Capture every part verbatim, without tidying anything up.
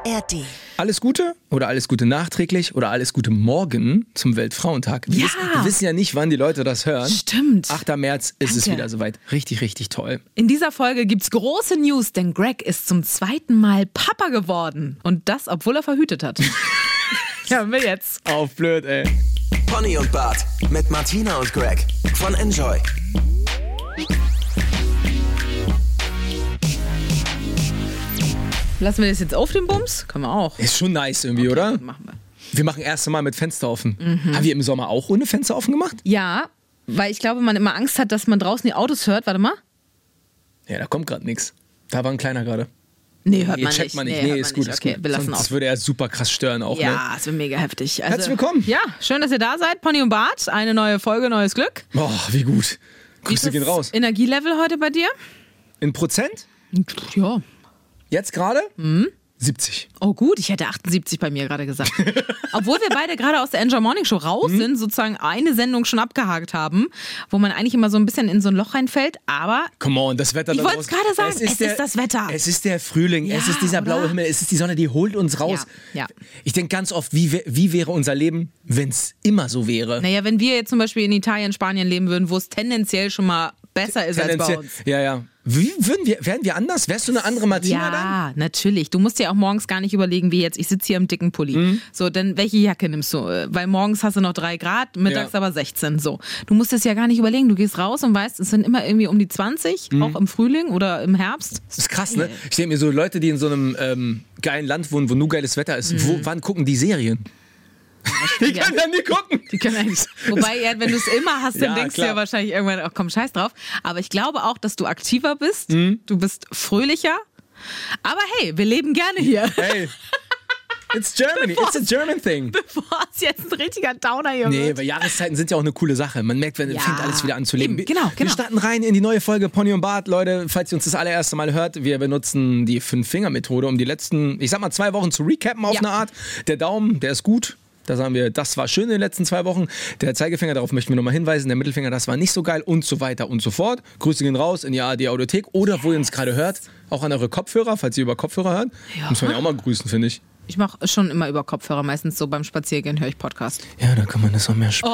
A R D. Alles Gute oder alles Gute nachträglich oder alles Gute morgen zum Weltfrauentag. Wir, Ja. wissen, wir wissen ja nicht, wann die Leute das hören. Stimmt. achter März ist es Danke. wieder soweit. Richtig, richtig toll. In dieser Folge gibt's große News, denn Greg ist zum zweiten Mal Papa geworden. Und das, obwohl er verhütet hat. Ja, wir jetzt. Auf blöd, ey. Pony und Bart mit Martina und Greg von Enjoy. Lassen wir das jetzt auf den Bums? Können wir auch. Ist schon nice irgendwie, oder? Machen wir. Wir machen erst Mal mit Fenster offen. Mhm. Haben wir im Sommer auch ohne Fenster offen gemacht? Ja, weil ich glaube, man immer Angst hat, dass man draußen die Autos hört. Warte mal. Ja, da kommt gerade nichts. Da war ein kleiner gerade. Nee, hört Nee, man checkt nicht. man nicht. Nee, Nee, hört ist man gut, nicht. ist Okay, gut. wir lassen Sonst auf. würde er super krass stören auch, ne? Ja, es wird mega heftig. Also, Herzlich willkommen. Ja, schön, dass ihr da seid. Pony und Bart, eine neue Folge, neues Glück. Boah, wie gut. Wie ist Grüße gehen das raus. Energielevel heute bei dir? In Prozent? Ja. Jetzt gerade? Mhm. siebzig. Oh gut, ich hätte achtundsiebzig bei mir gerade gesagt. Obwohl wir beide gerade aus der Enjoy Morning Show raus Mhm. sind, sozusagen eine Sendung schon abgehakt haben, wo man eigentlich immer so ein bisschen in so ein Loch reinfällt, aber Come on, das Wetter Ich da wollte es draußen. gerade sagen, es ist das Wetter. Es ist der Frühling, Ja, es ist dieser blaue oder? Himmel, es ist die Sonne, die holt uns raus. Ja, ja. Ich denke ganz oft, wie, wär- wie wäre unser Leben, wenn es immer so wäre? naja, wenn wir jetzt zum Beispiel in Italien, Spanien leben würden, wo es tendenziell schon mal besser ist als bei Tendenziell- uns. Ja, ja. Wie würden wir, wären wir anders? Wärst du eine andere Martina dann? Ja, natürlich. Du musst dir auch morgens gar nicht überlegen, wie jetzt, ich sitze hier im dicken Pulli. Mhm. So, dann welche Jacke nimmst du? Äh, Weil morgens hast du noch drei Grad, mittags Ja. aber sechzehn. So. Du musst es ja gar nicht überlegen. Du gehst raus und weißt, es sind immer irgendwie um die zwanzig, Mhm. auch im Frühling oder im Herbst. Das ist krass, ne? Ich denke mir so, Leute, die in so einem ähm, geilen Land wohnen, wo nur geiles Wetter ist, Mhm. wo, wann gucken die Serien? Die Ja. können ja nie gucken. Die können eigentlich. Wobei, ja, wenn du es immer hast, dann Ja, denkst klar. du ja wahrscheinlich irgendwann, ach komm, scheiß drauf. Aber ich glaube auch, dass du aktiver bist. Mhm. Du bist fröhlicher. Aber hey, wir leben gerne hier. Hey, it's Germany, it's a German thing. Bevor es jetzt ein richtiger Downer hier Nee, wird. weil Jahreszeiten sind ja auch eine coole Sache. Man merkt, wenn Ja. fängt alles wieder an zu leben. Eben, genau, Wir genau. starten rein in die neue Folge Pony und Bart. Leute, falls ihr uns das allererste Mal hört, wir benutzen die Fünf-Finger-Methode, um die letzten, ich sag mal, zwei Wochen zu recappen auf Ja. eine Art. Der Daumen, der ist gut. Da sagen wir, das war schön in den letzten zwei Wochen. Der Zeigefinger, darauf möchten wir nochmal hinweisen. Der Mittelfinger, das war nicht so geil und so weiter und so fort. Grüße gehen raus in die A R D-Audiothek oder wo ihr uns gerade hört. Auch an eure Kopfhörer, falls ihr über Kopfhörer hört. Ja. Muss man ja auch mal grüßen, finde ich. Ich mache schon immer über Kopfhörer, meistens so beim Spaziergehen höre ich Podcast. Ja, da kann man das auch mehr spielen.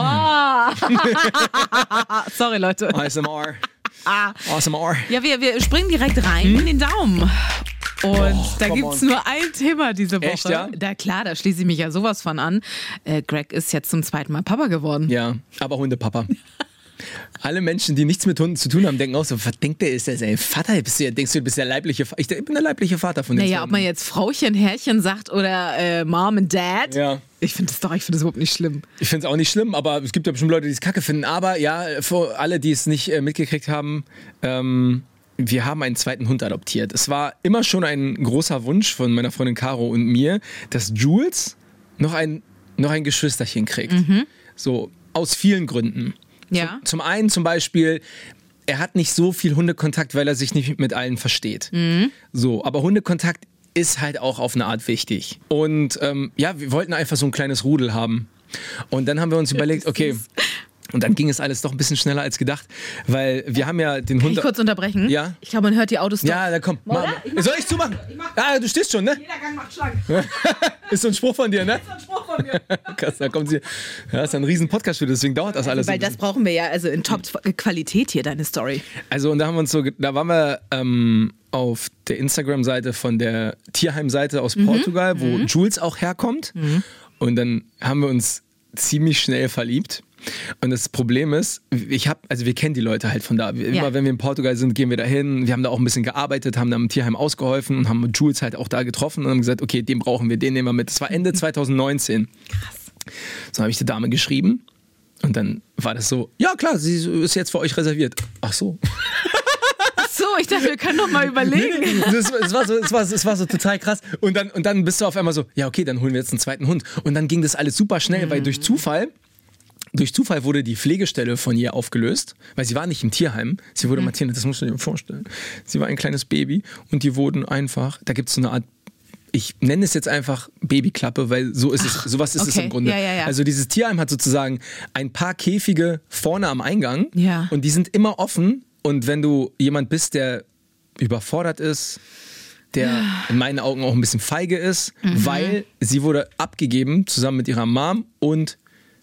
Sorry, Leute. A S M R. A S M R. Ja, wir, wir springen direkt rein in den Daumen. Und da come gibt's on. nur ein Thema diese Woche. Echt, ja? Da klar, da schließe ich mich ja sowas von an. Äh, Greg ist jetzt zum zweiten Mal Papa geworden. Ja, aber Hundepapa. Alle Menschen, die nichts mit Hunden zu tun haben, denken auch so, was denkt der, ist das ein Vater? Bist du, denkst du, du bist der leibliche Vater? Ich bin der leibliche Vater von den Naja, zwei ob man jetzt Frauchen, Herrchen sagt oder äh, Mom and Dad. Ja. Ich finde das doch, ich finde das überhaupt nicht schlimm. Ich finde es auch nicht schlimm, aber es gibt ja bestimmt Leute, die es kacke finden. Aber ja, für alle, die es nicht äh, mitgekriegt haben, ähm, wir haben einen zweiten Hund adoptiert. Es war immer schon ein großer Wunsch von meiner Freundin Caro und mir, dass Jules noch ein, noch ein Geschwisterchen kriegt. So, aus vielen Gründen. Ja. Zum einen zum Beispiel, er hat nicht so viel Hundekontakt, weil er sich nicht mit allen versteht. So, aber Hundekontakt ist halt auch auf eine Art wichtig. Und ähm, ja, wir wollten einfach so ein kleines Rudel haben. Und dann haben wir uns überlegt, okay, und dann ging es alles doch ein bisschen schneller als gedacht, weil wir haben ja den Kann Hund... ich kurz unterbrechen? Ja? Ich glaube, man hört die Autos doch. Ja, dann komm. Oder? Mach, Ich mach- soll ich zumachen? Ich mach- Ah, du stehst schon, ne? Jeder Gang macht Schlangen. Ist so ein Spruch von dir, ne? Das ist ein Spruch von mir. Krass, da kommt sie. Ja, ist ein riesen Podcast-Studio, deswegen dauert das alles. Weil ein das brauchen wir ja, also in Top-Qualität hier, deine Story. Also und da haben wir uns so, ge- da waren wir ähm, auf der Instagram-Seite von der Tierheim-Seite aus Portugal, wo Jules auch herkommt. Und dann haben wir uns ziemlich schnell verliebt. Und das Problem ist, ich habe, also wir kennen die Leute halt von da. Wir, Ja. Immer wenn wir in Portugal sind, gehen wir da hin. Wir haben da auch ein bisschen gearbeitet, haben da im Tierheim ausgeholfen und haben Jules halt auch da getroffen und haben gesagt, okay, den brauchen wir, den nehmen wir mit. Das war Ende zwanzig neunzehn. Krass. So habe ich der Dame geschrieben und dann war das so, ja klar, sie ist jetzt für euch reserviert. Ach so. Ach so, ich dachte, wir können doch mal überlegen. Das, das, war so, das, war, das war so total krass. Und dann, und dann bist du auf einmal so, ja okay, dann holen wir jetzt einen zweiten Hund. Und dann ging das alles super schnell, weil durch Zufall, durch Zufall wurde die Pflegestelle von ihr aufgelöst, weil sie war nicht im Tierheim. Sie wurde, Martina, das musst du dir vorstellen. Sie war ein kleines Baby und die wurden einfach, da gibt es so eine Art, ich nenne es jetzt einfach Babyklappe, weil so ist es, sowas ist es okay. im Grunde. Ja, ja, ja. Also dieses Tierheim hat sozusagen ein paar Käfige vorne am Eingang Ja. und die sind immer offen und wenn du jemand bist, der überfordert ist, der in meinen Augen auch ein bisschen feige ist, mhm. weil sie wurde abgegeben zusammen mit ihrer Mom und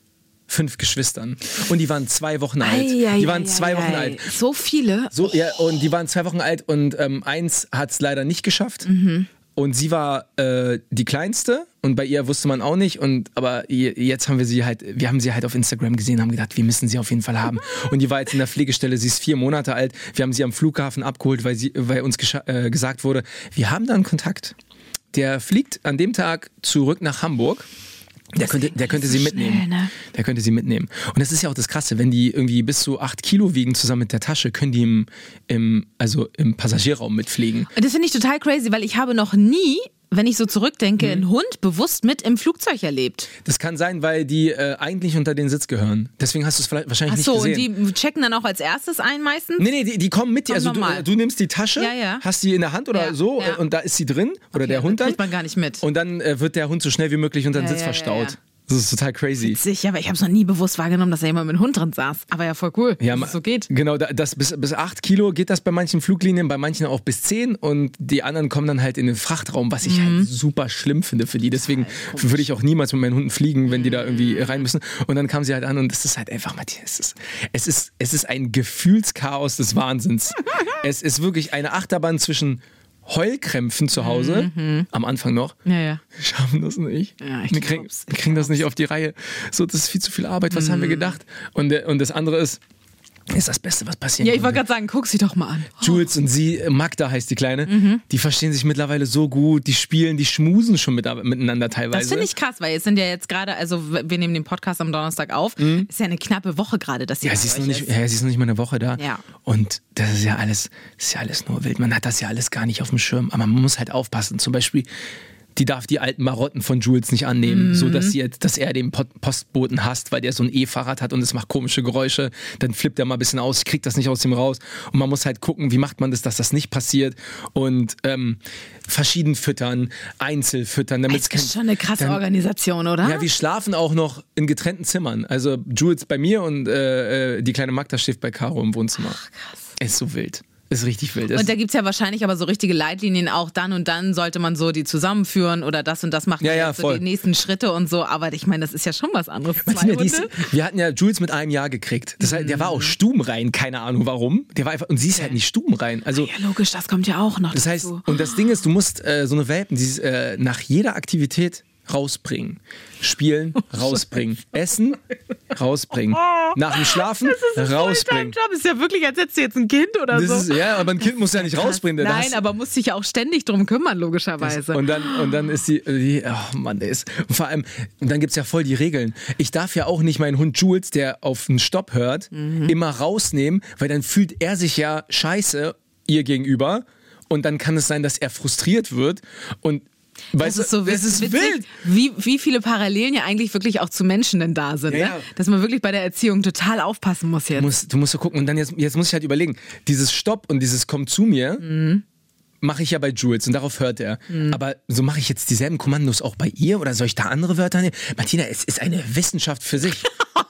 fünf Geschwistern. Und die waren zwei Wochen alt. Ei, ei, die waren ei, zwei ei, Wochen ei. alt. So viele? So, ja, und die waren zwei Wochen alt und ähm, eins hat es leider nicht geschafft. Mhm. Und sie war äh, die Kleinste und bei ihr wusste man auch nicht. Und aber jetzt haben wir sie halt, wir haben sie halt auf Instagram gesehen, haben gedacht, wir müssen sie auf jeden Fall haben. Und die war jetzt in der Pflegestelle, sie ist vier Monate alt. Wir haben sie am Flughafen abgeholt, weil, sie, weil uns gescha- äh, gesagt wurde, wir haben da einen Kontakt. Der fliegt an dem Tag zurück nach Hamburg. Der könnte, der könnte sie so mitnehmen. schnell, ne? Der könnte sie mitnehmen. Und das ist ja auch das Krasse, wenn die irgendwie bis zu acht Kilo wiegen zusammen mit der Tasche, können die im, im, also im Passagierraum mitfliegen. Das finde ich total crazy, weil ich habe noch nie, wenn ich so zurückdenke, Mhm. einen Hund bewusst mit im Flugzeug erlebt. Das kann sein, weil die äh, eigentlich unter den Sitz gehören. Deswegen hast du es vielleicht wahrscheinlich Ach so, nicht gesehen. und die checken dann auch als erstes ein meistens? Nee, nee, die, die kommen mit dir. Kommt Also du, normal. du nimmst die Tasche, Ja, ja. hast die in der Hand oder Ja, so ja. und da ist sie drin oder Okay, der Hund das dann. kriegt man gar nicht mit. Und dann äh, wird der Hund so schnell wie möglich unter den Ja, Sitz ja, ja, verstaut. ja. Das ist total crazy. Witzig, aber ich habe es noch nie bewusst wahrgenommen, dass da jemand mit einem Hund drin saß. Aber ja, voll cool, Ja, dass es so geht. Genau, da- das bis, bis acht Kilo geht das bei manchen Fluglinien, bei manchen auch bis zehn und die anderen kommen dann halt in den Frachtraum, was ich Mhm. halt super schlimm finde für die. Deswegen würde ich auch niemals mit meinen Hunden fliegen, wenn die da irgendwie rein müssen. Und dann kam sie halt an und das ist halt einfach, Matthias, es ist, es ist, es ist ein Gefühlschaos des Wahnsinns. Es ist wirklich eine Achterbahn zwischen Heulkrämpfen zu Hause, am Anfang noch. Ja, ja. Wir schaffen das nicht. Ja, ich wir kriegen, glaub's, wir kriegen das nicht auf die Reihe. So, das ist viel zu viel Arbeit. Was haben wir gedacht? Und, der, und das andere ist, ist das Beste, was passieren Ja, ich wollte konnte. gerade sagen, guck sie doch mal an. Jules und sie, Magda heißt die Kleine, Mhm. die verstehen sich mittlerweile so gut, die spielen, die schmusen schon mit, miteinander teilweise. Das finde ich krass, weil es sind ja jetzt gerade, also wir nehmen den Podcast am Donnerstag auf, ist ja eine knappe Woche gerade, dass sie Ja, bei sie ist, euch noch nicht, ja, sie ist noch nicht mal eine Woche da. Ja. Und das ist ja alles, das ist ja alles nur wild. Man hat das ja alles gar nicht auf dem Schirm. Aber man muss halt aufpassen. Zum Beispiel, die darf die alten Marotten von Jules nicht annehmen, Mhm. so dass sie jetzt, dass er den Pot- Postboten hasst, weil der so ein E-Fahrrad hat und es macht komische Geräusche. Dann flippt er mal ein bisschen aus, kriegt das nicht aus dem raus. Und man muss halt gucken, wie macht man das, dass das nicht passiert. Und ähm, verschieden füttern, einzeln füttern. Damit Das es kein, ist schon eine krasse dann- Organisation, oder? Ja, wir schlafen auch noch in getrennten Zimmern. Also Jules bei mir und äh, äh, die kleine Magda schläft bei Caro im Wohnzimmer. Ach, krass. Ist so wild. Ist richtig wild. Und da gibt es ja wahrscheinlich aber so richtige Leitlinien auch, dann und dann sollte man so die zusammenführen oder das und das macht Ja, man ja, jetzt so voll. die nächsten Schritte und so. Aber ich meine, das ist ja schon was anderes. Zwei Martina, die ist, Hunde. wir hatten ja Jules mit einem Jahr gekriegt. Das heißt, der war auch stubenrein, keine Ahnung warum. Der war einfach, und sie ist halt nicht stubenrein. Also, Ja, logisch, das kommt ja auch noch das heißt, dazu. und das Ding ist, du musst äh, so eine Welpen, die ist, äh, nach jeder Aktivität rausbringen. Spielen, rausbringen. Essen, rausbringen. Nach dem Schlafen, rausbringen. Job ist ja wirklich, als hättest du jetzt ein Kind oder Das so. ist, ja, aber ein Kind muss ja nicht rausbringen. der Nein, das- aber muss sich ja auch ständig drum kümmern, logischerweise. Und dann, und dann ist die, die oh Mann, der ist, und vor allem, und dann gibt's ja voll die Regeln. Ich darf ja auch nicht meinen Hund Jules, der auf den Stopp hört, Mhm. immer rausnehmen, weil dann fühlt er sich ja scheiße ihr gegenüber und dann kann es sein, dass er frustriert wird und weißt das ist du, so das ist witzig, wild. Wie, wie viele Parallelen ja eigentlich wirklich auch zu Menschen denn da sind. Ja, Ne? ja. Dass man wirklich bei der Erziehung total aufpassen muss jetzt. Du musst, du musst so gucken und dann jetzt, jetzt muss ich halt überlegen, dieses Stopp und dieses Komm zu mir, Mhm. mache ich ja bei Jules und darauf hört er. Aber so mache ich jetzt dieselben Kommandos auch bei ihr oder soll ich da andere Wörter nehmen? Martina, es ist eine Wissenschaft für sich.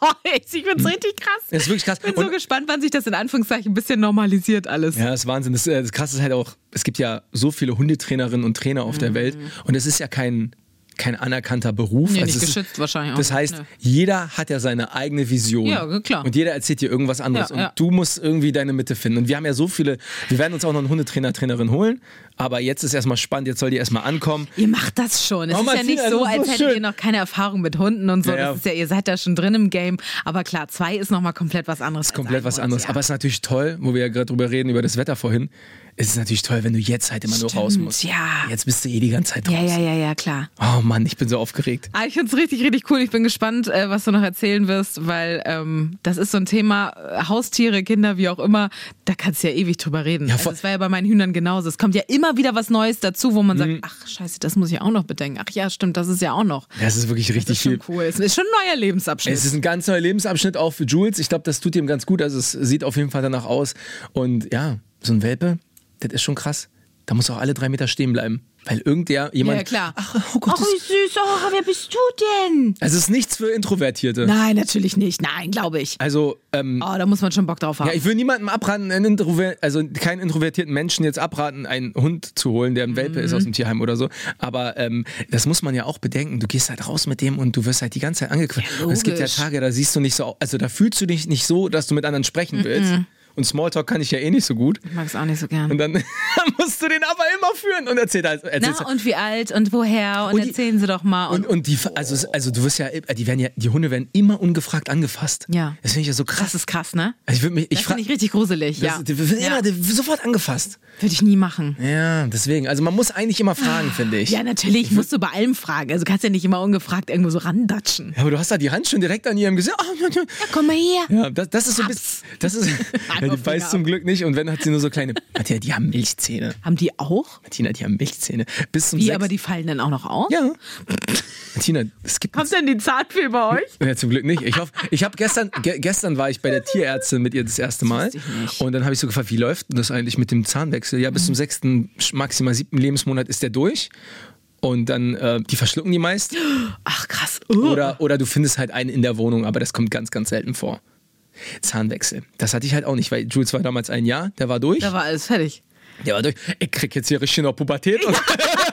ich find's richtig krass. Das ist wirklich krass. Ich bin so Und- gespannt, wann sich das in Anführungszeichen ein bisschen normalisiert alles. Ja, das ist Wahnsinn. Das, äh, das Krasse ist halt auch, es gibt ja so viele Hundetrainerinnen und Trainer auf der Welt und es ist ja kein, kein anerkannter Beruf. Nee, Also nicht es ist, geschützt wahrscheinlich auch Das nicht, heißt, ne. jeder hat ja seine eigene Vision. Ja, klar. Und jeder erzählt dir irgendwas anderes. Ja, und ja. du musst irgendwie deine Mitte finden. Und wir haben ja so viele, wir werden uns auch noch einen Hundetrainer, Trainerin holen. Aber jetzt ist erstmal spannend, jetzt soll die erstmal ankommen. Ihr macht das schon. Es Oh, ist ja Martina, nicht so, das ist so als hättet schön. ihr noch keine Erfahrung mit Hunden und so. Ja, ja. Das ist ja, ihr seid da schon drin im Game. Aber klar, zwei ist nochmal komplett was anderes. ist komplett was als ein anderes. Hund, Aber es ist natürlich toll, wo wir ja gerade drüber reden, über das Wetter vorhin. Es ist natürlich toll, wenn du jetzt halt immer nur raus Stimmt, musst. ja. Jetzt bist du eh die ganze Zeit raus. Ja, ja, ja, ja, klar. Oh Mann, ich bin so aufgeregt. Ah, ich finde es richtig, richtig cool. Ich bin gespannt, äh, was du noch erzählen wirst, weil ähm, das ist so ein Thema, äh, Haustiere, Kinder, wie auch immer, da kannst du ja ewig drüber reden. Ja, also voll- das war ja bei meinen Hühnern genauso. Es kommt ja immer wieder was Neues dazu, wo man Mhm. sagt, ach scheiße, das muss ich auch noch bedenken. Ach ja, stimmt, das ist ja auch noch. Das ist wirklich Das richtig ist schon viel. cool. Es ist schon ein neuer Lebensabschnitt. Es ist ein ganz neuer Lebensabschnitt auch für Jules. Ich glaube, das tut ihm ganz gut. Also es sieht auf jeden Fall danach aus. Und ja, so ein Welpe, das ist schon krass. Da muss auch alle drei Meter stehen bleiben. Weil irgendwer, jemand... Ja, klar. Ach, oh Gott. Ach, wie süß. Oh, wer bist du denn? Also es ist nichts für Introvertierte. Nein, natürlich nicht. Nein, glaube ich. Also, ähm... Oh, da muss man schon Bock drauf haben. Ja, ich will niemandem abraten, einen Introver- also keinen introvertierten Menschen jetzt abraten, einen Hund zu holen, der ein Welpe mhm. ist aus dem Tierheim oder so. Aber ähm, das muss man ja auch bedenken. Du gehst halt raus mit dem und du wirst halt die ganze Zeit angequatscht. Ja, und es gibt ja Tage, da siehst du nicht so, also da fühlst du dich nicht so, dass du mit anderen sprechen willst. Mhm. Und Smalltalk kann ich ja eh nicht so gut. Ich mag es auch nicht so gern. Und dann musst du den aber immer führen und erzähl halt. Na, und wie alt und woher und, und die, erzählen sie doch mal. Und, und, und die, also, also du wirst ja, die werden ja, die Hunde werden immer ungefragt angefasst. Ja. Das finde ich ja so krass. Das ist krass, ne? Also ich würde mich, ich das finde ich richtig gruselig, ja. Das, die werden ja. immer die, sofort angefasst. Würde ich nie machen. Ja, deswegen. Also man muss eigentlich immer fragen, finde ich. Ja, natürlich musst du bei allem fragen. Also du kannst ja nicht immer ungefragt irgendwo so randatschen. Ja, aber du hast da die Hand schon direkt an ihrem Gesicht. Oh, ja, komm mal her. Ja, das, das ist so ein bisschen, das ist, ja, die beißt zum Glück nicht und wenn, hat sie nur so kleine, Martina, die haben Milchzähne. Haben die auch? Martina, die haben Milchzähne. Bis zum Wie, sechs- aber die fallen dann auch noch aus? Ja. Martina, es gibt... Kommt denn die Zartfee bei euch? Ja, zum Glück nicht. Ich hoffe, ich habe gestern, ge- gestern war ich bei der Tierärztin mit ihr das erste Mal. Das wusste ich nicht. Und dann habe ich so gefragt, wie läuft denn das eigentlich mit dem Zahnwechsel? Ja, bis zum sechsten, maximal siebten Lebensmonat ist der durch. Und dann, äh, die verschlucken die meist. Ach, krass. Uh. Oder, oder du findest halt einen in der Wohnung, aber das kommt ganz, ganz selten vor. Zahnwechsel. Das hatte ich halt auch nicht, weil Jules war damals ein Jahr, der war durch. Da war alles fertig. Der war durch. Ich krieg jetzt hier richtig noch Pubertät. Und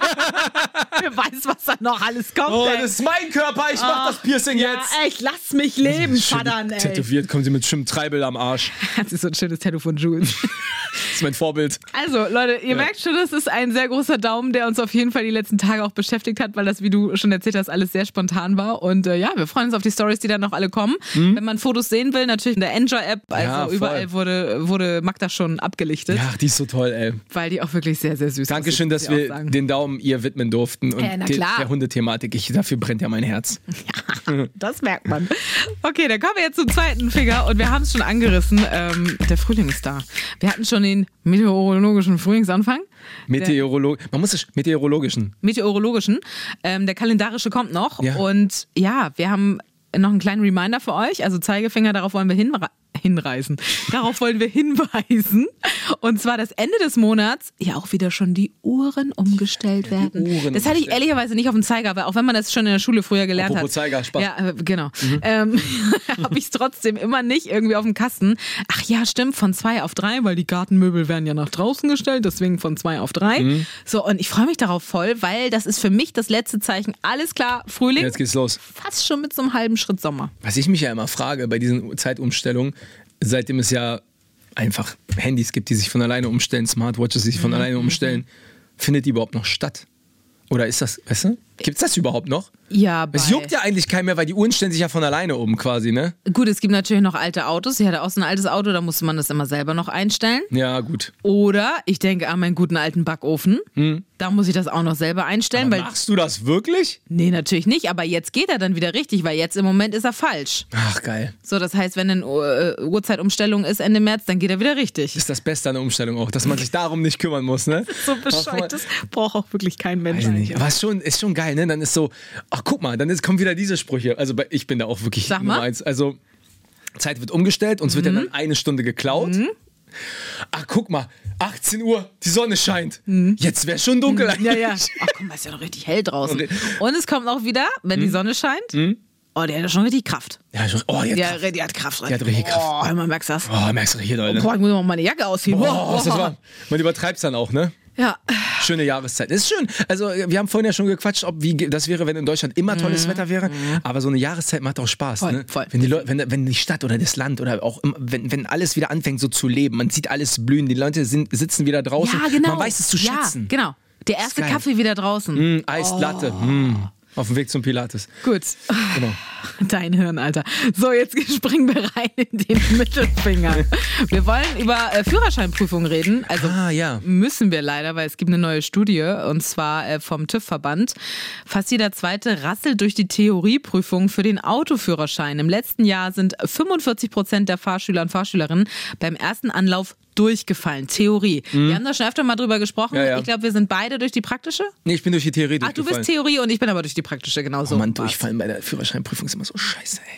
Wer weiß, was da noch alles kommt, oh, ey. das ist mein Körper, ich mach das Piercing ja, jetzt. echt, lass mich leben, Vater, ey. Tätowiert, kommen sie mit schönem Treibel am Arsch. Das ist so ein schönes Tattoo von Jules. Das ist mein Vorbild. Also, Leute, ihr ja. merkt schon, das ist ein sehr großer Daumen, der uns auf jeden Fall die letzten Tage auch beschäftigt hat, weil das, wie du schon erzählt hast, alles sehr spontan war. Und äh, ja, wir freuen uns auf die Stories, die dann noch alle kommen. Mhm. Wenn man Fotos sehen will, natürlich in der Enjoy-App. Also ja, überall wurde, wurde Magda schon abgelichtet. Ja, die ist so toll, ey. Weil die auch wirklich sehr, sehr süß ist. Dankeschön, dass wir den Daumen ihr widmen durften. Und äh, na den, klar. der Hundethematik. Ich, dafür brennt ja mein Herz. Ja, das merkt man. Okay, dann kommen wir jetzt zum zweiten Finger und wir haben es schon angerissen. Ähm, der Frühling ist da. Wir hatten schon den meteorologischen Frühlingsanfang. Meteorolo- Man muss es meteorologischen. Meteorologischen. Ähm, der kalendarische kommt noch. Ja. Und ja, wir haben noch einen kleinen Reminder für euch. Also Zeigefinger, darauf wollen wir hinre- hinreisen. Darauf wollen wir hinweisen. Und zwar, dass Ende des Monats ja auch wieder schon die Uhren umgestellt werden. Uhren das hatte ich ehrlicherweise nicht auf dem Zeiger, weil auch wenn man das schon in der Schule früher gelernt Apropos hat. Zeiger, Spaß. Ja, äh, genau. Mhm. Ähm, habe ich es trotzdem immer nicht irgendwie auf dem Kasten. Ach ja, stimmt, von zwei auf drei, weil die Gartenmöbel werden ja nach draußen gestellt, deswegen von zwei auf drei. Mhm. So, und ich freue mich darauf voll, weil das ist für mich das letzte Zeichen. Alles klar, Frühling. Jetzt geht's los. Fast schon mit so einem halben Schritt Sommer. Was ich mich ja immer frage bei diesen Zeitumstellungen, seitdem es ja einfach Handys gibt, die sich von alleine umstellen, Smartwatches, die sich von mhm. alleine umstellen, findet die überhaupt noch statt? Oder ist das, weißt du, gibt's das überhaupt noch? Ja, bei Es juckt ja eigentlich keinen mehr, weil die Uhren stellen sich ja von alleine um quasi, ne? Gut, es gibt natürlich noch alte Autos. Ich hatte auch so ein altes Auto, da musste man das immer selber noch einstellen. Ja, gut. Oder ich denke an meinen guten alten Backofen. Hm. Da muss ich das auch noch selber einstellen. Aber weil machst du das wirklich? Nee, natürlich nicht. Aber jetzt geht er dann wieder richtig, weil jetzt im Moment ist er falsch. Ach, geil. So, das heißt, wenn eine uh, Uhrzeitumstellung ist Ende März, dann geht er wieder richtig. Ist das Beste an der Umstellung auch, dass man sich darum nicht kümmern muss, ne? Das ist so bescheuert. Das braucht auch wirklich kein Mensch. Weiß nicht. Aber es ist schon, ist schon geil, ne? Dann ist so, ach guck mal, dann ist, kommen wieder diese Sprüche. Also ich bin da auch wirklich Sag Nummer mal. eins. Also Zeit wird umgestellt, uns mhm. wird ja dann eine Stunde geklaut. Mhm. Ach, guck mal, achtzehn Uhr, die Sonne scheint. Mhm. Jetzt wäre schon dunkel eigentlich. Ja, ja. Ach, guck mal, ist ja noch richtig hell draußen. Und es kommt auch wieder, wenn mhm. die Sonne scheint. Mhm. Oh, der hat ja schon richtig Kraft. Ja, schon, oh, die hat ja, Kraft. Die hat Kraft. Die hat richtig Kraft. Oh, hör mal, merkst du das? Oh, merkst du hier, Leute. Oh, ich muss noch meine Jacke ausziehen. Oh, oh, ist das warm. Man übertreibt es dann auch, ne? Ja. Schöne Jahreszeit. Das ist schön. Also wir haben vorhin ja schon gequatscht, ob wie das wäre, wenn in Deutschland immer tolles mhm. Wetter wäre. Aber so eine Jahreszeit macht auch Spaß. Voll, ne? voll. Wenn, die Leute, wenn, wenn die Stadt oder das Land oder auch immer, wenn, wenn alles wieder anfängt so zu leben, man sieht alles blühen, die Leute sind, sitzen wieder draußen. Ja, genau. Man weiß es zu schätzen. Ja, genau. Der erste Kaffee wieder draußen. Mm, Eislatte. Oh. Mm. Auf dem Weg zum Pilates. Gut. Genau. Dein Hirn, Alter. So, jetzt springen wir rein in den Mittelfinger. Wir wollen über äh, Führerscheinprüfungen reden. Also ah, ja. müssen wir leider, weil es gibt eine neue Studie und zwar äh, vom TÜV-Verband. Fast jeder Zweite rasselt durch die Theorieprüfung für den Autoführerschein. Im letzten Jahr sind fünfundvierzig Prozent der Fahrschüler und Fahrschülerinnen beim ersten Anlauf durchgefallen. Theorie. Mhm. Wir haben da schon öfter mal drüber gesprochen. Ja, ja. Ich glaube, wir sind beide durch die praktische. Nee, ich bin durch die Theorie Ach, durchgefallen. du bist Theorie und ich bin aber durch die praktische, genauso. Oh Mann, durchfallen bei der Führerscheinprüfung ist immer so scheiße, ey.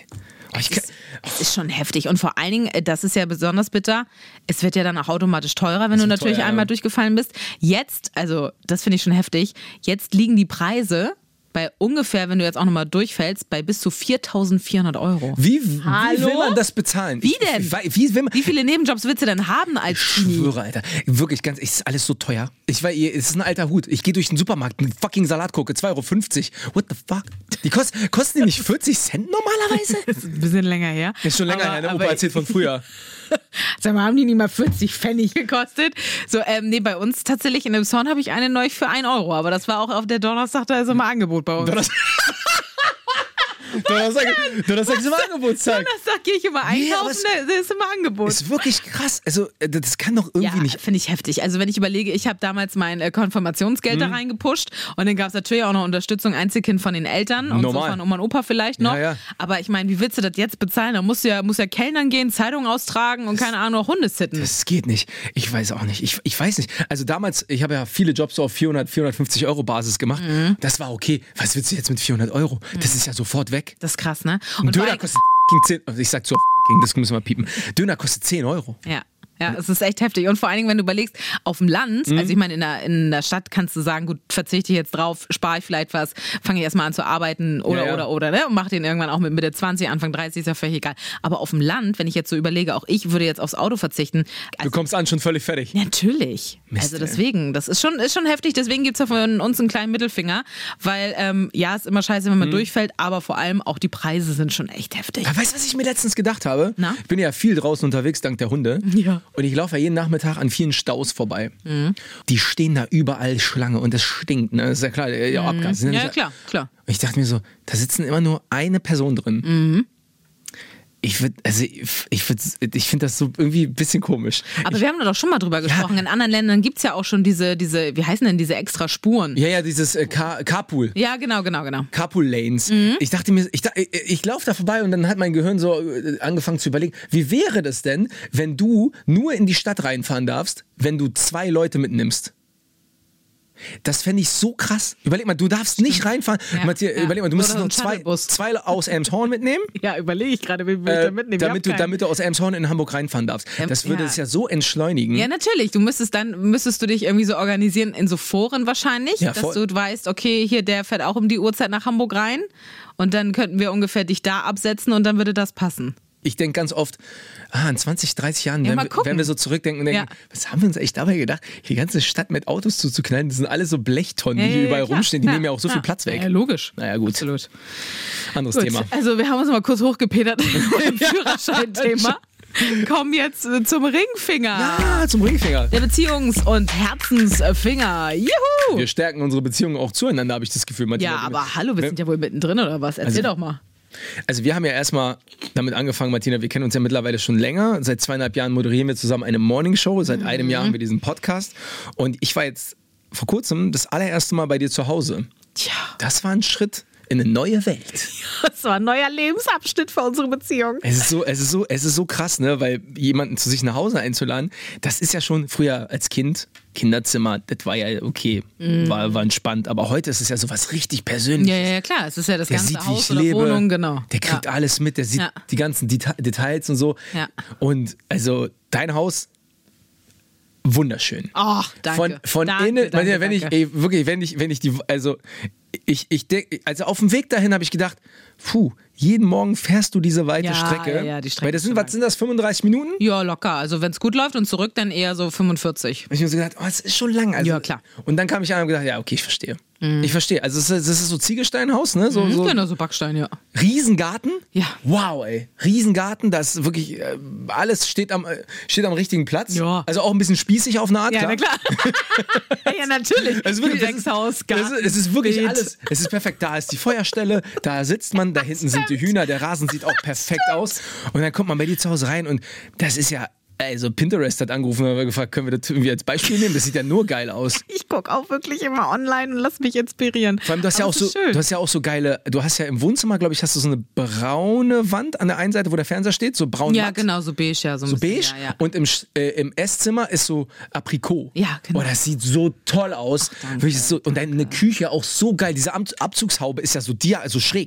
Oh, ich Es ist, es ist schon heftig. Und vor allen Dingen, das ist ja besonders bitter, es wird ja dann auch automatisch teurer, wenn du natürlich teuer, einmal ja. durchgefallen bist. Jetzt, also das finde ich schon heftig, jetzt liegen die Preise bei ungefähr, wenn du jetzt auch nochmal durchfällst, bei bis zu viertausendvierhundert Euro. Wie, wie Hallo? will man das bezahlen? Wie Ich- denn? Ich, wie, will man, Wie viele Nebenjobs willst du denn haben als Ich Teenie? schwöre, Alter. Wirklich, ganz, es ist alles so teuer. Ich weiß, es ist ein alter Hut. Ich gehe durch den Supermarkt, eine fucking Salatgurke, zwei Euro fünfzig. What the fuck? Die kost, kosten die nicht vierzig Cent normalerweise? Das ist ein bisschen länger her. Ist schon länger Aber- her, ne? aber- Opa erzählt von früher. Sag mal, haben die nicht mal vierzig Pfennig gekostet? So, ähm, nee, bei uns tatsächlich in dem Zorn habe ich eine neu für ein Euro. Aber das war auch auf der Donnerstag, da ist immer Angebot bei uns. Donnerstag, Donnerstag, Donnerstag ist immer Angebotstag. Donnerstag gehe ich immer Nee, aber einkaufen, es- da da ist immer Angebot. Ist wirklich krass. Also, äh, das kann doch irgendwie Ja, nicht. finde ich heftig. Also wenn ich überlege, ich habe damals mein äh, Konfirmationsgeld Mhm. da reingepusht und dann gab es natürlich auch noch Unterstützung Einzelkind von den Eltern und Normal. so von Oma und Opa vielleicht noch. Ja, ja. Aber ich meine, wie willst du das jetzt bezahlen? Da musst du ja, musst ja Kellnern gehen, Zeitung austragen und keine Ahnung, auch Hunde sitten. Das geht nicht. Ich weiß auch nicht. Ich, ich weiß nicht. Also damals, ich habe ja viele Jobs so auf vierhundert, vierhundertfünfzig Euro Basis gemacht. Mhm. Das war okay. Was willst du jetzt mit vierhundert Euro? Das ist ja sofort weg. Das ist krass, ne? Ein Und Döner vor allem- kostet fucking zehn. Also ich sag so fucking, das müssen wir piepen. Döner kostet zehn Euro. Ja. Ja, es ist echt heftig. Und vor allen Dingen, wenn du überlegst, auf dem Land, Mhm. also ich meine, in der, in der Stadt kannst du sagen, gut, verzichte ich jetzt drauf, spare ich vielleicht was, fange ich erstmal an zu arbeiten oder, Ja, ja. oder, oder, ne? Und mache den irgendwann auch mit Mitte zwanzig, Anfang dreißig, ist ja völlig egal. Aber auf dem Land, wenn ich jetzt so überlege, auch ich würde jetzt aufs Auto verzichten. Du Also, kommst an, schon völlig fertig. natürlich. Mist, also ey. deswegen, das ist schon, ist schon heftig. Deswegen gibt es ja von uns einen kleinen Mittelfinger, weil ähm, ja, ist immer scheiße, wenn Mhm. man durchfällt, aber vor allem auch die Preise sind schon echt heftig. Aber weißt du, was ich mir letztens gedacht habe? Na? Ich bin ja viel draußen unterwegs, dank der Hunde. Ja. Und ich laufe ja jeden Nachmittag an vielen Staus vorbei. Die stehen da überall Schlange und es stinkt. Ne? Das ist ja klar, ja, Abgas. Sind Ja, nicht- klar, klar. Und ich dachte mir so, da sitzen immer nur eine Person drin. Mhm. Ich würde, also ich, ich, würd- ich finde das so irgendwie ein bisschen komisch. Aber wir haben doch schon mal drüber gesprochen. In anderen Ländern gibt es ja auch schon diese, diese, wie heißen denn diese extra Spuren? Ja, ja, dieses äh, Car Carpool. Ja, genau, genau, genau. Carpool Lanes. Ich dachte mir, ich, da- ich, ich laufe da vorbei und dann hat mein Gehirn so äh, angefangen zu überlegen, wie wäre das denn, wenn du nur in die Stadt reinfahren darfst, wenn du zwei Leute mitnimmst? Das fände ich so krass. Überleg mal, du darfst nicht reinfahren. Ja, Matthias, ja. Überleg mal, du Oder müsstest so noch ein zwei, Shuttlebus. zwei aus Elmshorn mitnehmen. Ja, überlege ich gerade, wie will ich Äh, da mitnehmen? Wir damit, du, haben keinen. damit du aus Elmshorn in Hamburg reinfahren darfst. Ähm, Das würde ja. es ja so entschleunigen. Ja, natürlich. Du müsstest dann, müsstest du dich irgendwie so organisieren in so Foren wahrscheinlich, Ja, dass voll. du weißt, okay, hier, der fährt auch um die Uhrzeit nach Hamburg rein und dann könnten wir ungefähr dich da absetzen und dann würde das passen. Ich denke ganz oft, ah, in zwanzig, dreißig Jahren, Ja, wenn, mal wir, gucken. wenn wir so zurückdenken und denken, Ja. was haben wir uns echt dabei gedacht, die ganze Stadt mit Autos zuzuknallen, das sind alles so Blechtonnen, die Ja, hier ja, überall klar. rumstehen, die Ja, nehmen ja auch so ja. viel Platz weg. Ja, logisch. Naja, gut. Absolut. Anderes Gut, Thema. also wir haben uns mal kurz hochgepetert im Führerschein-Thema. Kommen jetzt äh, zum Ringfinger. Ja, zum Ringfinger. Der Beziehungs- und Herzensfinger. Juhu! Wir stärken unsere Beziehungen auch zueinander, habe ich das Gefühl. Martina. Ja, aber hallo, wir sind ja wohl mittendrin oder was? Erzähl Also- doch mal. Also wir haben ja erstmal damit angefangen, Martina, wir kennen uns ja mittlerweile schon länger. Seit zweieinhalb Jahren moderieren wir zusammen eine Morningshow. Seit einem Jahr haben wir diesen Podcast. Und ich war jetzt vor kurzem das allererste Mal bei dir zu Hause. Tja, Das war ein Schritt in eine neue Welt. das war ein neuer Lebensabschnitt für unsere Beziehung. Es ist so, es ist so, es ist so krass, ne, weil jemanden zu sich nach Hause einzuladen, das ist ja schon früher als Kind, Kinderzimmer, das war ja okay, war, war entspannt, aber heute ist es ja so was richtig Persönliches. Ja, ja, ja, klar. Es ist ja das Der ganze sieht, wie Haus ich oder lebe, Wohnung, genau. der kriegt ja. alles mit, der sieht Ja. die ganzen Deta Details und so. Ja. Und also dein Haus, wunderschön. Ach, danke. Von, von danke, innen, danke, wenn ich, danke. ey, wirklich, wenn ich, wenn ich die, also ich, ich denke, also auf dem Weg dahin habe ich gedacht, puh, jeden Morgen fährst du diese weite Ja, Strecke. ja, ja, die Strecke Weil das ist sind, schon was lang. sind das, fünfunddreißig Minuten? Ja, locker. Also wenn es gut läuft und zurück, dann eher so fünfundvierzig. Und ich habe mir so gedacht, oh, das ist schon lang. Also, Ja, klar. Und dann kam ich an und gedacht, ja, okay, ich verstehe. Ich verstehe. Also es ist, das ist so Ziegelsteinhaus, ne? So, so Genau, so Backstein, ja. Riesengarten. Ja. Wow, ey. Riesengarten, das ist wirklich, äh, alles steht am, äh, steht am richtigen Platz. Ja. Also auch ein bisschen spießig auf eine Art, Ja, klar. na klar. ja, natürlich. Also wirklich, das ist, Gewächshaus, das Garten, ist, es ist wirklich Beet. alles. Es ist perfekt. Da ist die Feuerstelle, da sitzt man, da hinten sind die Hühner, der Rasen sieht auch perfekt aus. Und dann kommt man bei dir zu Hause rein und das ist ja, also Pinterest hat angerufen und hat gefragt, können wir das irgendwie als Beispiel nehmen? Das sieht ja nur geil aus. Ich gucke auch wirklich immer online und lass mich inspirieren. Vor allem, du hast ja Aber auch es so, ist schön. du hast ja auch so geile, du hast ja im Wohnzimmer, glaube ich, hast du so eine braune Wand an der einen Seite, wo der Fernseher steht, so braun Ja, matt. genau, so beige, ja. So, ein So bisschen, beige Ja, ja. und im, Sch- äh, im Esszimmer ist so Aprikot. Ja, genau. Oh, das sieht so toll aus. danke, Wirklich so, und deine Küche auch so geil. Diese Ab- Abzugshaube ist ja so dir, also schräg.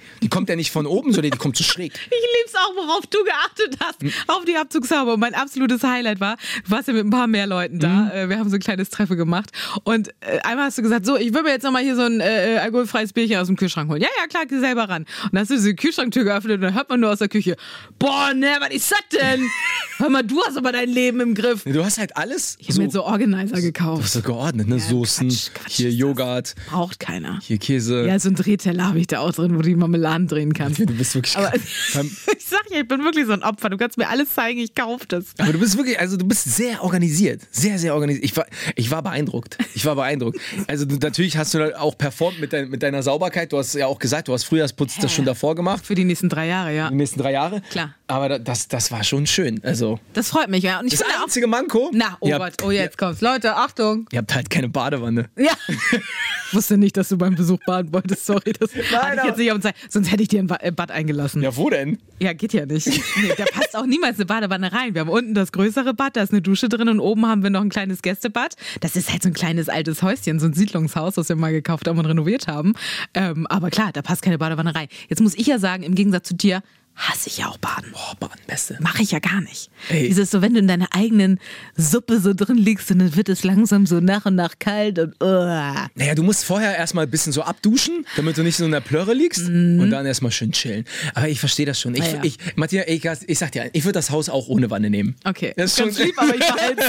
Die kommt ja nicht von oben, sondern die kommt so schräg. Ich lieb's auch, worauf du geachtet hast, auf die Abzugshaube. Und mein absolutes Highlight war, du warst ja mit ein paar mehr Leuten da. Mhm. Wir haben so ein kleines Treffen gemacht. Und einmal hast du gesagt, so, ich will mir jetzt nochmal hier so ein äh, alkoholfreies Bierchen aus dem Kühlschrank holen. Ja, ja, klar, geh selber ran. Und dann hast du diese Kühlschranktür geöffnet und dann hört man nur aus der Küche, boah, ne, was ist das denn? Hör mal, du hast aber dein Leben im Griff. Du hast halt alles. Ich habe so, mir so Organizer gekauft. Du hast so geordnet, ne? Ja, Soßen, Quatsch, Quatsch, hier Joghurt. Braucht keiner. Hier Käse. Ja, so ein Drehteller habe ich da auch drin, wo du die Marmeladen drehen kannst. Du bist wirklich. Aber ich sag ja, ich bin wirklich so ein Opfer. Du kannst mir alles zeigen, ich kaufe das. Aber du bist wirklich, also du bist sehr organisiert. Sehr, sehr organisiert. Ich war, ich war beeindruckt. Ich war beeindruckt. Also du, natürlich hast du auch performt mit, dein, mit deiner Sauberkeit. Du hast ja auch gesagt, du hast Frühjahrsputz Hä? das schon davor gemacht. Für die nächsten drei Jahre, ja. Die nächsten drei Jahre? Klar. Aber das, das war schon schön. Also, das freut mich, ja. Und ich das einzige Manko. Na, oh Gott, habt, oh jetzt kommt's. Leute, Achtung. Ihr habt halt keine Badewanne. Ja. Ich wusste nicht, dass du beim Besuch baden wolltest. Sorry, das Nein, hatte ich jetzt nicht auf Zeit. Sonst hätte ich dir ein Bad eingelassen. Ja, wo denn? Ja, geht ja nicht. Nee, da passt auch niemals eine Badewanne rein. Wir haben unten das größere Bad, da ist eine Dusche drin und oben haben wir noch ein kleines Gästebad. Das ist halt so ein kleines altes Häuschen, so ein Siedlungshaus, das wir mal gekauft haben und renoviert haben. Ähm, aber klar, da passt keine Badewanne rein. Jetzt muss ich ja sagen, im Gegensatz zu dir, hasse ich ja auch Baden. Boah, Baden, Beste. Mache ich ja gar nicht. Ey. Dieses so, wenn du in deiner eigenen Suppe so drin liegst und dann wird es langsam so nach und nach kalt und uh. Naja, du musst vorher erstmal ein bisschen so abduschen, damit du nicht so in der Plörre liegst mm. und dann erstmal schön chillen. Aber ich verstehe das schon. Ich, ja. ich, Matthias, ich, ich sag dir, ich würde das Haus auch ohne Wanne nehmen. Okay. Das ist ganz schon lieb, aber ich behalte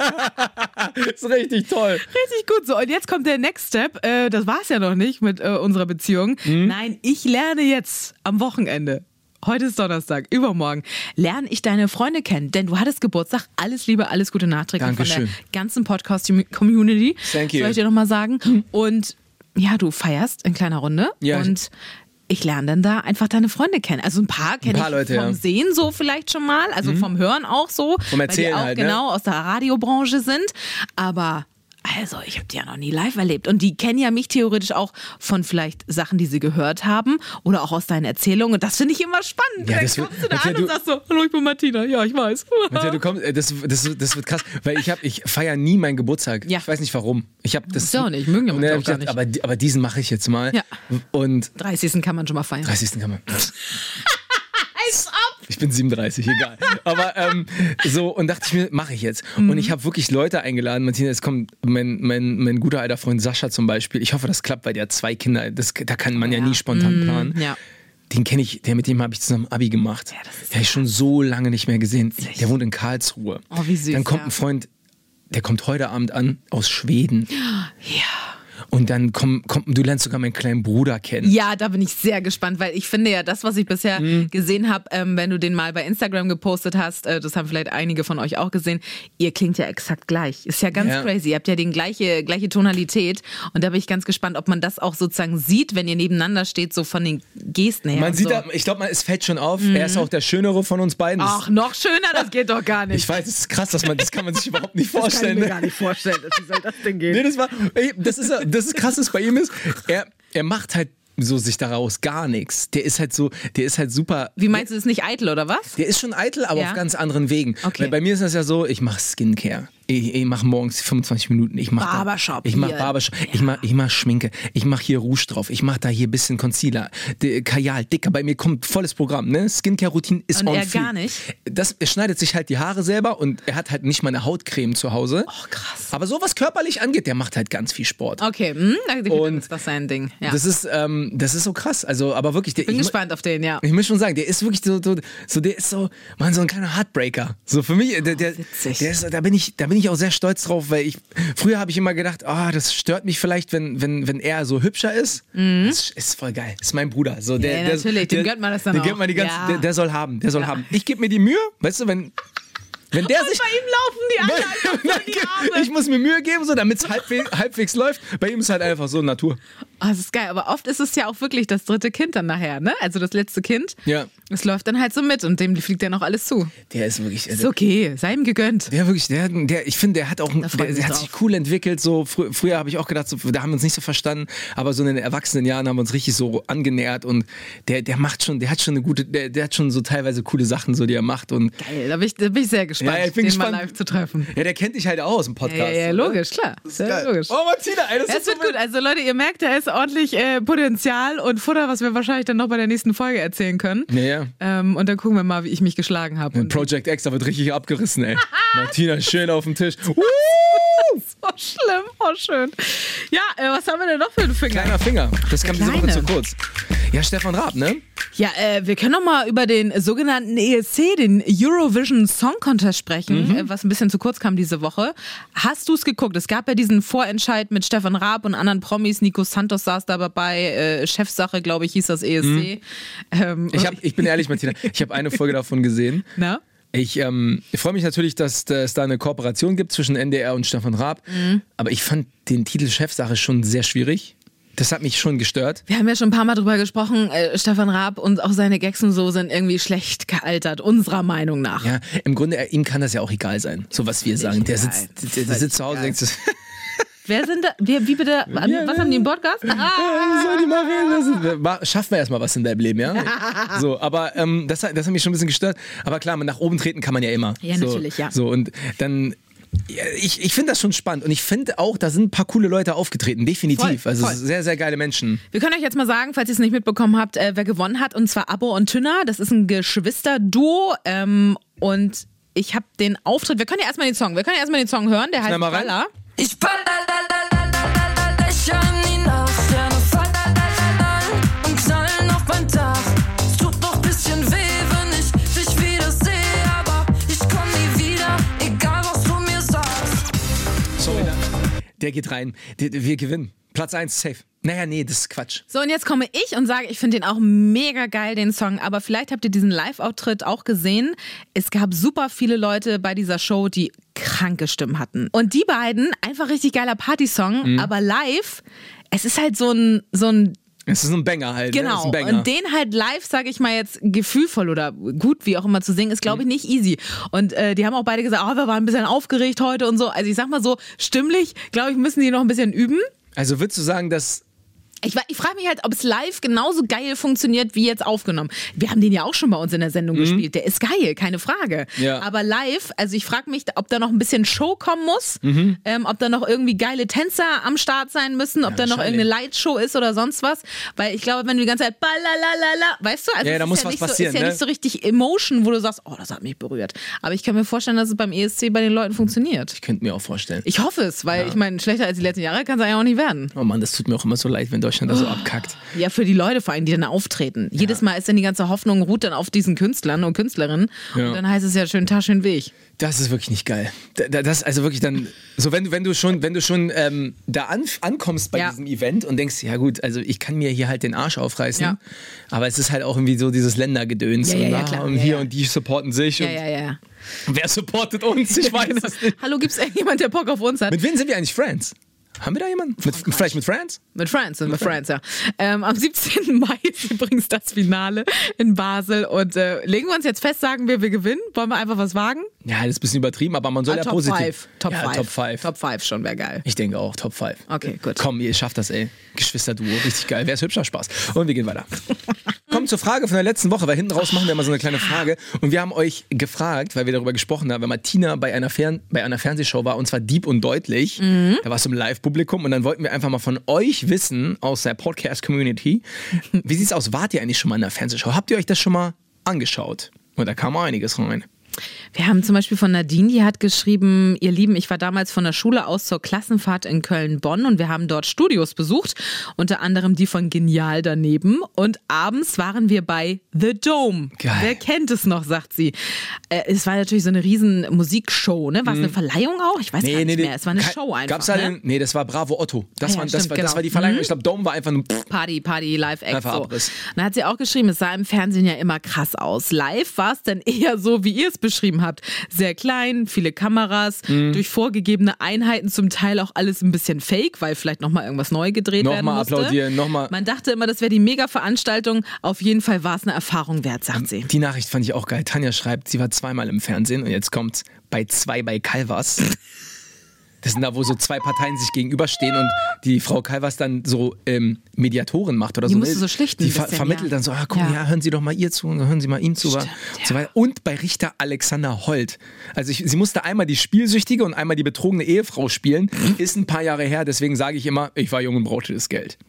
es. ist richtig toll. Richtig gut. So, und jetzt kommt der Next Step. Äh, das war es ja noch nicht mit äh, unserer Beziehung. Mm. Nein, ich lerne jetzt am Wochenende. Heute ist Donnerstag, übermorgen lerne ich deine Freunde kennen, denn du hattest Geburtstag. Alles Liebe, alles Gute nachträglich von der ganzen Podcast-Community. Thank you. Soll ich dir nochmal sagen. Hm. Und ja, du feierst in kleiner Runde ja. und ich lerne dann da einfach deine Freunde kennen. Also ein paar kenne ich Leute, vom ja. Sehen so vielleicht schon mal, also mhm. vom Hören auch so. Vom Erzählen weil die auch halt, genau ne? aus der Radiobranche sind. Aber also, ich habe die ja noch nie live erlebt. Und die kennen ja mich theoretisch auch von vielleicht Sachen, die sie gehört haben oder auch aus deinen Erzählungen. Und das finde ich immer spannend. Ja, Dann das kommst wird, du da an und sagst so, hallo, ich bin Martina. Ja, ich weiß. Martina, du kommst, das, das, das wird krass, weil ich, hab, ich feiere nie meinen Geburtstag. Ja. Ich weiß nicht warum. Ich habe das. Ist ja auch nicht, mögen ja manche auch gar nicht. Aber, aber diesen mache ich jetzt mal. Ja. Und dreißigsten kann man schon mal feiern. dreißigsten kann man. Als ob! Ich bin siebenunddreißig, egal. Aber ähm, so, und dachte ich mir, mache ich jetzt. Mhm. Und ich habe wirklich Leute eingeladen. Martina, es kommt mein, mein, mein guter alter Freund Sascha zum Beispiel. Ich hoffe, das klappt, weil der hat zwei Kinder. Das, da kann man ja, ja nie spontan mhm. planen. Ja. Den kenne ich, der mit dem habe ich zusammen Abi gemacht. Ja, das ist den habe ich schon so lange nicht mehr gesehen. Witzig. Der wohnt in Karlsruhe. Oh, wie süß. Dann kommt ja. ein Freund, der kommt heute Abend an aus Schweden. Ja. Und dann komm, komm, du lernst sogar meinen kleinen Bruder kennen. Ja, da bin ich sehr gespannt, weil ich finde ja, das, was ich bisher mhm. gesehen habe, ähm, wenn du den mal bei Instagram gepostet hast, äh, das haben vielleicht einige von euch auch gesehen, ihr klingt ja exakt gleich. Ist ja ganz ja. crazy. Ihr habt ja die gleiche, gleiche Tonalität und da bin ich ganz gespannt, ob man das auch sozusagen sieht, wenn ihr nebeneinander steht, so von den Gesten her. Man sieht, so. da, ich glaube, es fällt schon auf, mhm. er ist auch der Schönere von uns beiden. Ach, noch schöner, das geht doch gar nicht. Ich weiß, es ist krass, dass man, das kann man sich überhaupt nicht vorstellen. Das kann ich mir gar nicht vorstellen, wie soll das denn gehen? Nee, das war, ey, das ist, das ist krass, das bei ihm ist, er, er macht halt so sich daraus gar nichts. Der ist halt so, der ist halt super. Wie meinst du, ist nicht eitel oder was? Der ist schon eitel, aber ja. auf ganz anderen Wegen. Okay. Weil bei mir ist das ja so, ich mache Skincare. Ich, ich mache morgens fünfundzwanzig Minuten. Ich mach Barbershop. Da, ich mache Barbershop. Ja. Ich mache ich mach Schminke. Ich mache hier Rouge drauf. Ich mache da hier ein bisschen Concealer. De, Kajal, dicker. Bei mir kommt volles Programm. Ne? Skincare-Routine ist und on er fleek. gar nicht? Das, er schneidet sich halt die Haare selber und er hat halt nicht mal eine Hautcreme zu Hause. Oh, krass. Aber so was körperlich angeht, der macht halt ganz viel Sport. Okay, hm, und ist das sein Ding. Ja. Das ist, ähm, das ist so krass. Also, aber wirklich. Der, ich bin ich, gespannt auf den, ja. Ich muss schon sagen, der ist wirklich so, so, so der ist so, man, so ein kleiner Heartbreaker. So für mich, der, der, witzig. der ist, da bin ich, da bin ich auch sehr stolz drauf, weil ich, früher habe ich immer gedacht, ah, oh, das stört mich vielleicht, wenn, wenn, wenn er so hübscher ist. Mhm. Das ist voll geil. Das ist mein Bruder. So, der, ja, der, natürlich, der, dem gönnt man das dann der, auch. Gönnt man die ganze, ja. der, der soll haben, der soll ja. haben. Ich gebe mir die Mühe, weißt du, wenn... Wenn der und sich, bei ihm laufen die anderen einfach so die Arme. Ich muss mir Mühe geben, so, damit es halbwegs, halbwegs läuft. Bei ihm ist halt einfach so Natur. Oh, das ist geil, aber oft ist es ja auch wirklich das dritte Kind dann nachher, ne? Also das letzte Kind. Ja. Es läuft dann halt so mit und dem fliegt ja noch alles zu. Der ist wirklich... Ist okay, sei ihm gegönnt. Der wirklich, der, der ich finde, der hat auch, der, der hat sich cool entwickelt. So frü- früher habe ich auch gedacht, so, da haben wir uns nicht so verstanden, aber so in den erwachsenen Jahren haben wir uns richtig so angenähert und der, der macht schon, der hat schon eine gute, der, der hat schon so teilweise coole Sachen, so die er macht und geil. Da bin ich, da bin ich sehr gespannt, ja, ich bin den gespannt. mal live zu treffen. Ja, der kennt dich halt auch aus dem Podcast. Ja, ja, ja logisch, klar. Das ist ja, geil. logisch. Oh, Martina, ey, das Es ist wird so gut. Also Leute, ihr merkt, er ist ordentlich äh, Potenzial und Futter, was wir wahrscheinlich dann noch bei der nächsten Folge erzählen können. Ja, ja. Ähm, und dann gucken wir mal, wie ich mich geschlagen habe. Project X, da wird richtig abgerissen, ey. Martina, schön auf dem Tisch. Uh! So schlimm, oh schön. Ja, äh, was haben wir denn noch für einen Finger? Kleiner Finger, das kam diese Woche Kleine. zu kurz. Ja, Stefan Raab, ne? Ja, äh, wir können noch mal über den sogenannten E S C, den Eurovision Song Contest sprechen, Mhm. äh, was ein bisschen zu kurz kam diese Woche. Hast du es geguckt? Es gab ja diesen Vorentscheid mit Stefan Raab und anderen Promis. Nico Santos saß da dabei. Äh, Chefsache, glaube ich, hieß das E S C. Mhm. Ähm, Ich, hab, ich bin ehrlich, Martina, ich habe eine Folge davon gesehen. Na? Ich, ähm, ich freue mich natürlich, dass es da eine Kooperation gibt zwischen N D R und Stefan Raab. Mhm. Aber ich fand den Titel Chefsache schon sehr schwierig. Das hat mich schon gestört. Wir haben ja schon ein paar Mal drüber gesprochen, äh, Stefan Raab und auch seine Gags und so sind irgendwie schlecht gealtert, unserer Meinung nach. Ja, im Grunde, äh, ihm kann das ja auch egal sein, so was wir sagen. Der egal. sitzt, der, der sitzt zu Hause und denkt so, Wer sind da? Wie, wie bitte? Was haben die im Podcast? Ah! soll die mal reden lassen? Schaffen wir erstmal was in deinem Leben, ja? So, aber ähm, das, hat- das hat mich schon ein bisschen gestört. Aber klar, nach oben treten kann man ja immer. Ja, so, natürlich, ja. So, und dann, ja, ich, ich finde das schon spannend. Und ich finde auch, da sind ein paar coole Leute aufgetreten, definitiv. Voll, also voll. sehr, sehr geile Menschen. Wir können euch jetzt mal sagen, falls ihr es nicht mitbekommen habt, äh, wer gewonnen hat. Und zwar Abo und Tünner. Das ist ein Geschwisterduo. Ähm, und ich habe den Auftritt. Wir können ja erstmal den Song. Wir können ja erstmal den Song hören. Der heißt Schnell mal rein. Baller. Ich baller, Löcher in die Nacht, Sterne fallen und knallen auf mein Dach. Es tut noch ein bisschen weh, wenn ich dich wieder sehe, aber ich komm nie wieder, egal was du mir sagst. Sorry, der, der geht rein. Der, wir gewinnen. Platz eins, safe. Naja, nee, das ist Quatsch. So, und jetzt komme ich und sage, ich finde den auch mega geil, den Song. Aber vielleicht habt ihr diesen Live-Auftritt auch gesehen. Es gab super viele Leute bei dieser Show, die kranke Stimmen hatten. Und die beiden, einfach richtig geiler Partysong, Mhm. aber live, es ist halt so ein, so ein Es ist ein Banger halt. Ne? Das Genau, ist ein Banger. und den halt live, sage ich mal jetzt, gefühlvoll oder gut, wie auch immer zu singen, ist, glaube ich, nicht easy. Und äh, die haben auch beide gesagt, oh, wir waren ein bisschen aufgeregt heute und so. Also ich sag mal so, stimmlich, glaube ich, müssen die noch ein bisschen üben. Also würdest du sagen, dass Ich, ich frage mich halt, ob es live genauso geil funktioniert wie jetzt aufgenommen. Wir haben den ja auch schon bei uns in der Sendung gespielt. Der ist geil, keine Frage. Ja. Aber live, also ich frage mich, ob da noch ein bisschen Show kommen muss, ähm, ob da noch irgendwie geile Tänzer am Start sein müssen, ob Ja, da noch wahrscheinlich. irgendeine Lightshow ist oder sonst was. Weil ich glaube, wenn du die ganze Zeit balalalala, weißt du, also Ja, es da ist muss ja was nicht so, passieren, ist ja ne? nicht so richtig Emotion, wo du sagst, oh, das hat mich berührt. Aber ich kann mir vorstellen, dass es beim E S C bei den Leuten funktioniert. ich könnte mir auch vorstellen. Ich hoffe es, weil ich meine, schlechter als die letzten Jahre kann es eigentlich auch nicht werden. Oh Mann, das tut mir auch immer so leid, wenn Deutschland da so abkackt. Ja, für die Leute vor allem, die dann auftreten. Jedes Mal ist dann die ganze Hoffnung, ruht dann auf diesen Künstlern und Künstlerinnen. Ja. Und dann heißt es ja schön Tag, schön Weg. Das ist wirklich nicht geil. Da- da- Das also wirklich dann so, wenn du wenn du schon wenn du schon ähm, da an, ankommst bei Ja. diesem Event und denkst, ja gut, also ich kann mir hier halt den Arsch aufreißen, Ja. aber es ist halt auch irgendwie so dieses Ländergedöns Ja, ja, und, ja, ah, klar. und Ja, hier ja. und die supporten sich Ja, und ja, ja. wer supportet uns? Ich weiß es nicht. Hallo, gibt es irgendjemand, der Bock auf uns hat? Mit wem sind wir eigentlich Friends? Haben wir da jemanden? Mit, vielleicht mit Friends? Mit Friends sind wir Friends, ja. Ähm, am siebzehnten Mai ist übrigens das Finale in Basel. Und äh, legen wir uns jetzt fest, sagen wir, wir gewinnen? Wollen wir einfach was wagen? Ja, das ist ein bisschen übertrieben, aber man soll Ah, ja Top positiv. fünf. Top ja, fünf. Top fünf. Top fünf schon, wäre geil. Ich denke auch, Top fünf. Okay, gut. Komm, ihr schafft das, ey. Geschwisterduo, richtig geil. Wer ist hübscher? Spaß. Und wir gehen weiter. Kommt zur Frage von der letzten Woche, weil hinten raus machen wir immer so eine kleine Frage. Und wir haben euch gefragt, weil wir darüber gesprochen haben, weil Martina bei einer, Fern bei einer Fernsehshow war, und zwar Deep und Deutlich. Mhm. Da war es im Live-Publikum. Und dann wollten wir einfach mal von euch wissen, aus der Podcast-Community, wie sieht's aus? Wart ihr eigentlich schon mal in einer Fernsehshow? Habt ihr euch das schon mal angeschaut? Und da kam einiges rein. Wir haben zum Beispiel von Nadine, die hat geschrieben, ihr Lieben, ich war damals von der Schule aus zur Klassenfahrt in Köln-Bonn und wir haben dort Studios besucht, unter anderem die von Genial daneben, und abends waren wir bei The Dome. Geil. Wer kennt es noch, sagt sie. Äh, es war natürlich so eine riesen Musikshow, ne? War es eine Verleihung auch? Ich weiß gar nicht mehr. Es war eine Ke- Show einfach. Gab's da ne? denn? Nee, das war Bravo Otto. Das, Ah ja, war, das, stimmt, war, das genau. war die Verleihung. Mhm. Ich glaube, Dome war einfach ein Pff. Party, Party, Live-Act. Einfach So. Abriss. Dann hat sie auch geschrieben, es sah im Fernsehen ja immer krass aus. Live war es dann eher so, wie ihr es beschrieben habt. Sehr klein, viele Kameras, Mhm. durch vorgegebene Einheiten zum Teil auch alles ein bisschen fake, weil vielleicht nochmal irgendwas neu gedreht werden Nochmal musste. applaudieren, nochmal. Man dachte immer, das wäre die Mega-Veranstaltung. Auf jeden Fall war es eine Erfahrung wert, sagt sie. Die Nachricht fand ich auch geil. Tanja schreibt, sie war zweimal im Fernsehen und jetzt kommt bei zwei bei Calvas. Das sind da, wo so zwei Parteien sich gegenüberstehen und die Frau Calvas dann so ähm, Mediatorin macht oder Die so. musste so schlichten Die ein ver bisschen, vermittelt ja. dann so, ah, komm, ja. Ja. hören Sie doch mal ihr zu, hören Sie mal ihm zu. Stimmt, und, so weiter. Und bei Richter Alexander Holt. Also ich, sie musste einmal die Spielsüchtige und einmal die betrogene Ehefrau spielen. Ist ein paar Jahre her, deswegen sage ich immer, ich war jung und brauchte das Geld.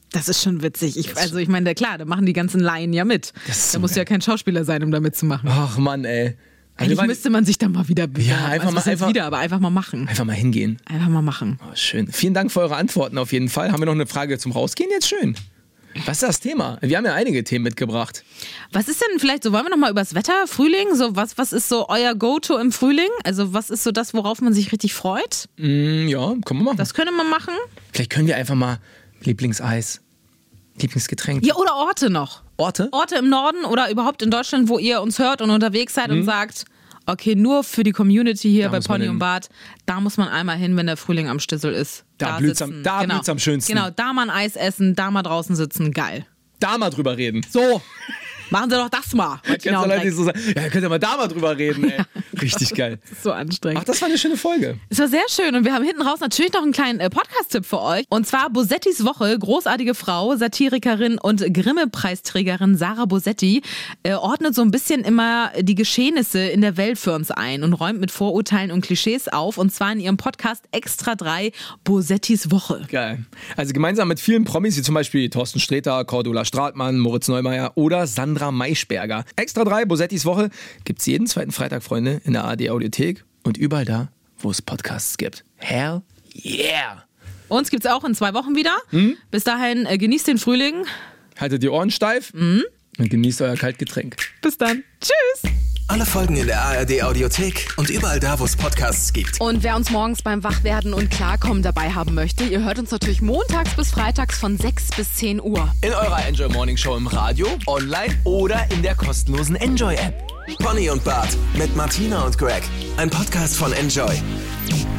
Das ist schon witzig. Ich, also ich meine, klar, da machen die ganzen Laien ja mit. Das Da musst du ja kein Schauspieler sein, um da mitzumachen. Ach Mann, ey. Eigentlich waren, müsste man sich da mal wieder bewerben. Ja, einfach also, mal- was heißt einfach- wieder, aber einfach mal machen. Einfach mal hingehen. Einfach mal machen. Oh, schön. Vielen Dank für eure Antworten auf jeden Fall. Haben wir noch eine Frage zum Rausgehen? Jetzt schön. Was ist das Thema? Wir haben ja einige Themen mitgebracht. Was ist denn vielleicht so, wollen wir noch mal über das Wetter, Frühling, so was, was ist so euer Go-To im Frühling? Also was ist so das, worauf man sich richtig freut? Mm, ja, können wir machen. Das könnte man machen. Vielleicht können wir einfach mal Lieblingseis, Lieblingsgetränk. Ja, oder Orte noch. Orte? Orte im Norden oder überhaupt in Deutschland, wo ihr uns hört und unterwegs seid und sagt, okay, nur für die Community hier Da bei muss man Pony hin. und Bart, da muss man einmal hin, wenn der Frühling am Stissel ist. Da blüht's am- sitzen. da blüht's am schönsten. Genau, da mal ein Eis essen, da mal draußen sitzen, geil. Da mal drüber reden. So, machen Sie doch das mal. Kannst du Martina und Leute Greg. nicht so sagen, ja, könnt ihr mal da mal drüber reden, ey. Richtig geil. Das ist so anstrengend. Ach, das war eine schöne Folge. Es war sehr schön und wir haben hinten raus natürlich noch einen kleinen äh, Podcast-Tipp für euch. Und zwar Bosettis Woche, großartige Frau, Satirikerin und Grimme-Preisträgerin Sarah Bosetti äh, ordnet so ein bisschen immer die Geschehnisse in der Welt für uns ein und räumt mit Vorurteilen und Klischees auf. Und zwar in ihrem Podcast Extra drei Bosettis Woche. Geil. Also gemeinsam mit vielen Promis, wie zum Beispiel Thorsten Sträter, Cordula Stratmann, Moritz Neumeier oder Sandra Maischberger. Extra drei Bosettis Woche gibt's jeden zweiten Freitag, Freunde, in der A R D Audiothek und überall da, wo es Podcasts gibt. Hell yeah! Uns gibt's auch in zwei Wochen wieder. Bis dahin, äh, genießt den Frühling. Haltet die Ohren steif und genießt euer Kaltgetränk. Bis dann. Tschüss. Alle Folgen in der A R D Audiothek und überall da, wo es Podcasts gibt. Und wer uns morgens beim Wachwerden und Klarkommen dabei haben möchte, ihr hört uns natürlich montags bis freitags von sechs bis zehn Uhr. In eurer Enjoy Morning Show im Radio, online oder in der kostenlosen Enjoy App. Pony und Bart mit Martina und Greg. Ein Podcast von Enjoy.